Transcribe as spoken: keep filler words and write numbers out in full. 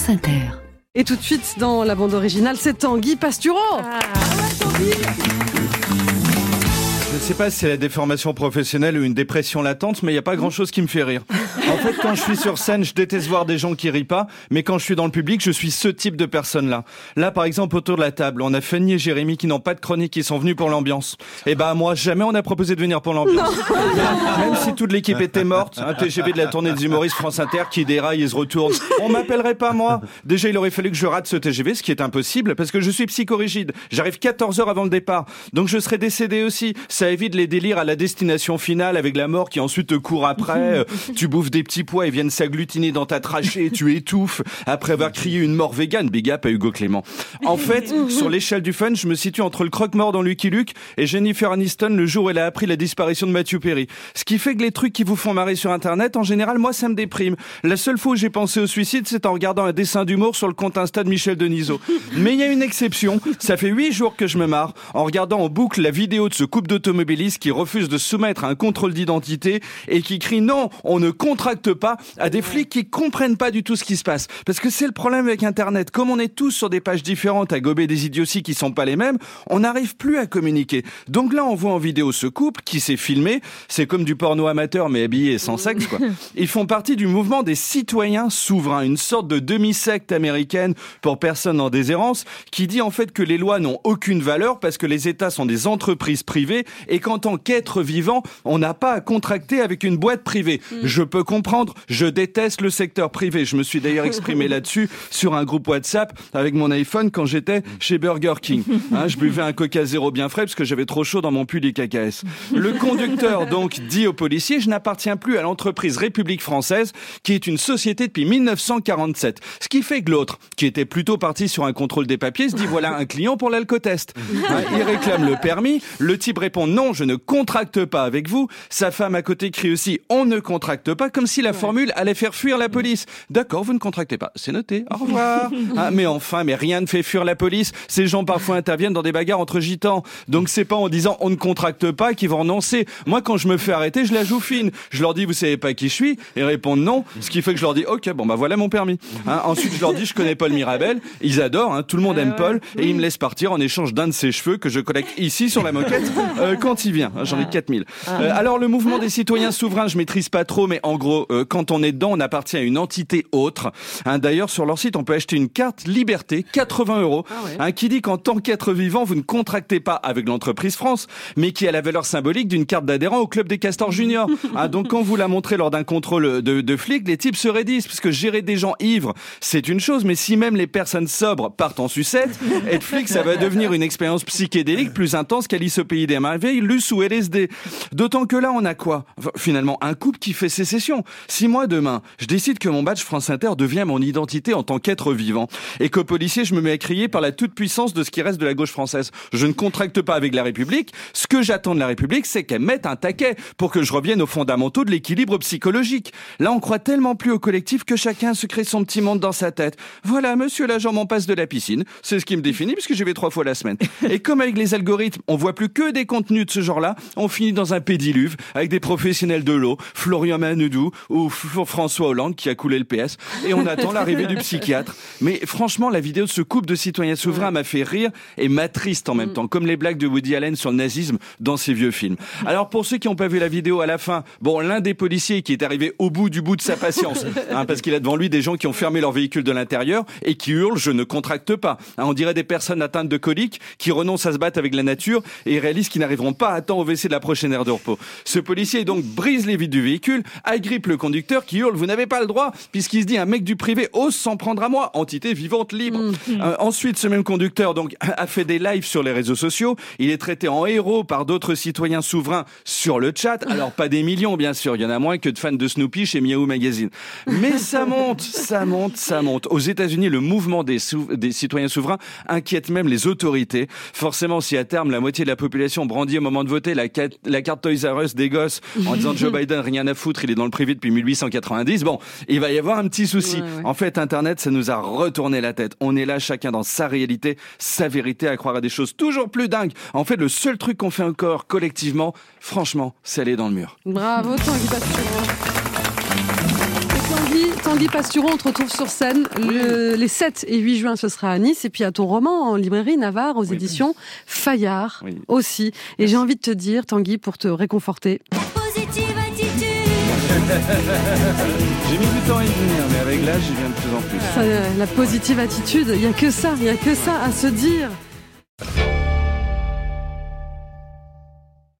France Inter. Et tout de suite, dans la bande originale, c'est Tanguy Pastureau. Ah, Tanguy. Je ne sais pas si c'est la déformation professionnelle ou une dépression latente, mais il n'y a pas grand-chose qui me fait rire. En fait, quand je suis sur scène, je déteste voir des gens qui rient pas, mais quand je suis dans le public, je suis ce type de personne-là. Là, par exemple, autour de la table, on a Fanny et Jérémy qui n'ont pas de chronique, qui sont venus pour l'ambiance. Et bah moi, jamais on a proposé de venir pour l'ambiance. Même si toute l'équipe était morte, un T G V de la tournée des humoristes France Inter qui déraille et se retourne, on m'appellerait pas moi. Déjà, il aurait fallu que je rate ce T G V, ce qui est impossible, parce que je suis psychorigide. J'arrive quatorze heures avant le départ, donc je serais décédé aussi. Ça évite les délires à la destination finale avec la mort qui ensuite te court après. Tu bouffes des petits pois et viennent s'agglutiner dans ta trachée et tu étouffes après avoir crié une mort végane. Big up à Hugo Clément. En fait, sur l'échelle du fun, je me situe entre le croque-mort dans Lucky Luke et Jennifer Aniston le jour où elle a appris la disparition de Matthew Perry. Ce qui fait que les trucs qui vous font marrer sur Internet, en général, moi, ça me déprime. La seule fois où j'ai pensé au suicide, c'est en regardant un dessin d'humour sur le compte Insta de Michel Denisot. Mais il y a une exception. Ça fait huit jours que je me marre en regardant en boucle la vidéo de ce couple d'automobilistes qui refuse de se soumettre à un contrôle d'identité et qui crie non, on ne contracte pas à des flics qui comprennent pas du tout ce qui se passe. Parce que c'est le problème avec Internet. Comme on est tous sur des pages différentes à gober des idioties qui sont pas les mêmes, on n'arrive plus à communiquer. Donc là, on voit en vidéo ce couple qui s'est filmé. C'est comme du porno amateur mais habillé et sans sexe, quoi. Ils font partie du mouvement des citoyens souverains, une sorte de demi-secte américaine pour personnes en déshérence qui dit en fait que les lois n'ont aucune valeur parce que les États sont des entreprises privées et qu'en tant qu'être vivant, on n'a pas à contracter avec une boîte privée. Mm. Je peux comprendre, je déteste le secteur privé. Je me suis d'ailleurs exprimé là-dessus sur un groupe WhatsApp avec mon iPhone quand j'étais chez Burger King. Hein, je buvais un Coca Zéro bien frais parce que j'avais trop chaud dans mon pull des K K S. Le conducteur donc dit aux policiers, je n'appartiens plus à l'entreprise République Française qui est une société depuis mille neuf cent quarante-sept. Ce qui fait que l'autre, qui était plutôt parti sur un contrôle des papiers, se dit voilà un client pour l'alcotest. Hein, il réclame le permis. Le type répond non, je ne contracte pas avec vous. Sa femme à côté crie aussi on ne contracte pas, comme si la ouais. formule allait faire fuir la police. D'accord, vous ne contractez pas, c'est noté, au revoir. Ah, mais enfin, mais rien ne fait fuir la police. Ces gens parfois interviennent dans des bagarres entre gitans. Donc c'est pas en disant on ne contracte pas qu'ils vont renoncer. Moi quand je me fais arrêter, je la joue fine. Je leur dis vous savez pas qui je suis, et ils répondent non, ce qui fait que je leur dis ok bon bah voilà mon permis. Hein, ensuite je leur dis je connais Paul Mirabel, ils adorent, hein, tout le monde aime Paul, et ils me laissent partir en échange d'un de ses cheveux que je collecte ici sur la moquette euh, quand il vient. J'en ai quatre mille. Euh, alors le mouvement des citoyens souverains, je maîtrise pas trop, mais en gros, euh, quand on est dedans, on appartient à une entité autre. Hein, d'ailleurs, sur leur site, on peut acheter une carte Liberté, quatre-vingts euros, ah ouais. hein, qui dit qu'en tant qu'être vivant, vous ne contractez pas avec l'entreprise France, mais qui a la valeur symbolique d'une carte d'adhérent au club des Castors Juniors. Hein, donc quand vous la montrez lors d'un contrôle de, de flics, les types se raidissent, parce que gérer des gens ivres, c'est une chose, mais si même les personnes sobres partent en sucette, être flic, ça va devenir une expérience psychédélique plus intense qu'Alice au pays des merveilles, Luce ou L S D. D'autant que là, on a quoi ? Finalement, un couple qui fait sécession. Si moi, demain, je décide que mon badge France Inter devient mon identité en tant qu'être vivant, et qu'au policier, je me mets à crier par la toute-puissance de ce qui reste de la gauche française. Je ne contracte pas avec la République. Ce que j'attends de la République, c'est qu'elle mette un taquet pour que je revienne aux fondamentaux de l'équilibre psychologique. Là, on croit tellement plus au collectif que chacun se crée son petit monde dans sa tête. Voilà, monsieur l'agent m'en passe de la piscine. C'est ce qui me définit, puisque j'y vais trois fois la semaine. Et comme avec les algorithmes, on voit plus que des contenus de ce genre-là, on finit dans un pédiluve avec des professionnels de l'eau, Florian Manudou ou François Hollande qui a coulé le P S, et on attend l'arrivée du psychiatre. Mais franchement, la vidéo de ce couple de citoyens souverains m'a fait rire et m'attriste en même temps, comme les blagues de Woody Allen sur le nazisme dans ses vieux films. Alors pour ceux qui n'ont pas vu la vidéo à la fin, bon, l'un des policiers qui est arrivé au bout du bout de sa patience, hein, parce qu'il a devant lui des gens qui ont fermé leur véhicule de l'intérieur et qui hurlent « je ne contracte pas ». Hein, on dirait des personnes atteintes de colique qui renoncent à se battre avec la nature et réalisent qu'ils n'arriveront pas à temps au W C de la prochaine aire de repos. Ce policier donc brise les vitres du véhicule, agrippe le conducteur qui hurle « vous n'avez pas le droit » puisqu'il se dit « un mec du privé ose s'en prendre à moi, entité vivante libre mmh. ». Euh, ensuite, ce même conducteur donc a fait des lives sur les réseaux sociaux. Il est traité en héros par d'autres citoyens souverains sur le chat. Alors pas des millions bien sûr, il y en a moins que de fans de Snoopy chez Miaou Magazine. Mais ça monte, ça monte, ça monte. Aux États-Unis, le mouvement des, sou- des citoyens souverains inquiète même les autorités. Forcément, si à terme la moitié de la population brandit au moment de voter la, cat- la carte Toys R Us des gosses en disant Joe Biden rien à foutre, il est dans le privé depuis dix-huit cent quatre-vingt-dix, bon, il va y avoir un petit souci. Ouais, ouais. En fait, Internet, ça nous a retourné la tête. On est là, chacun dans sa réalité, sa vérité, à croire à des choses toujours plus dingues. En fait, le seul truc qu'on fait encore collectivement, franchement, c'est aller dans le mur. Bravo, Tanguy Pastureau. Tanguy, Tanguy Pastureau, on te retrouve sur scène le, les sept et huit juin, ce sera à Nice. Et puis à ton roman en librairie Navarre aux oui. éditions Fayard oui. aussi. Et Merci. J'ai envie de te dire, Tanguy, pour te réconforter. La positive attitude. J'ai mis du temps à y venir, mais avec l'âge, j'y viens de plus en plus. Ça, la positive attitude, il n'y a que ça, il n'y a que ça à se dire.